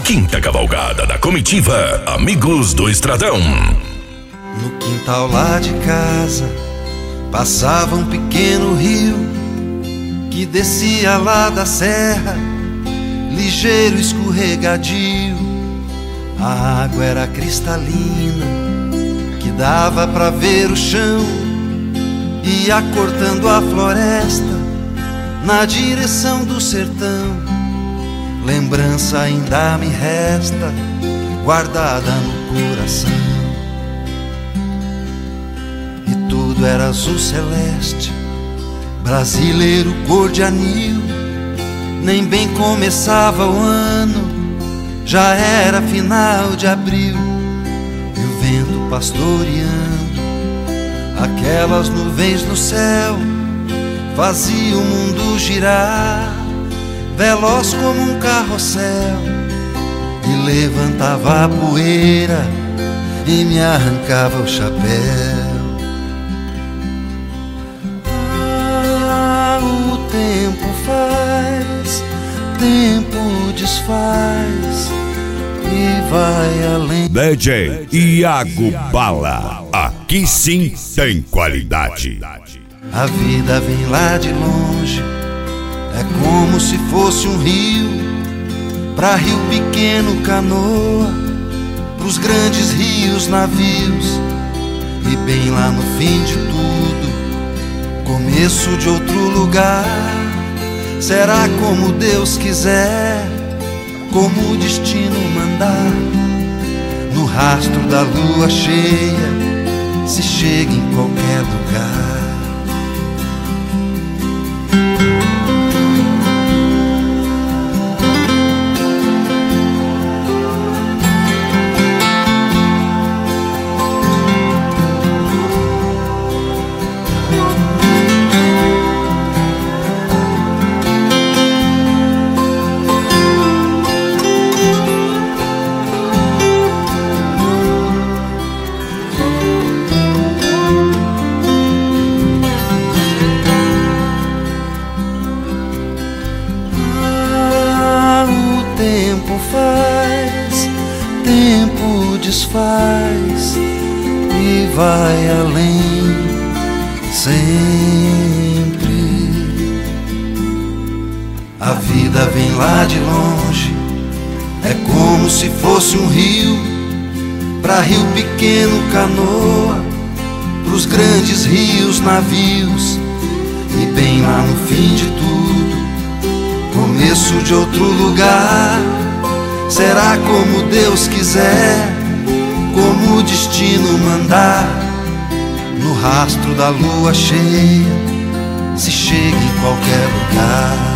quinta cavalgada da comitiva Amigos do Estradão. No quintal lá de casa passava um pequeno rio que descia lá da serra, ligeiro, escorregadio. A água era cristalina, que dava pra ver o chão, ia cortando a floresta na direção do sertão. Lembrança ainda me resta, guardada no coração. E tudo era azul celeste, brasileiro cor de anil. Nem bem começava o ano, já era final de abril. E o vento pastoreando aquelas nuvens no céu fazia o mundo girar, veloz como um carrossel, e levantava a poeira e me arrancava o chapéu. Ah, o tempo faz, tempo desfaz e vai além. DJ Iago Bala, aqui sim tem qualidade. A vida vem lá de longe, é como se fosse um rio. Pra rio pequeno canoa, pros grandes rios navios. E bem lá no fim de tudo, começo de outro lugar. Será como Deus quiser, como o destino mandar. No rastro da lua cheia se chega em qualquer lugar. Tempo desfaz e vai além sempre. A vida vem lá de longe, é como se fosse um rio. Pra rio pequeno canoa, pros grandes rios navios. E bem lá no fim de tudo, começo de outro lugar. Será como Deus quiser, como o destino mandar. No rastro da lua cheia se chega em qualquer lugar.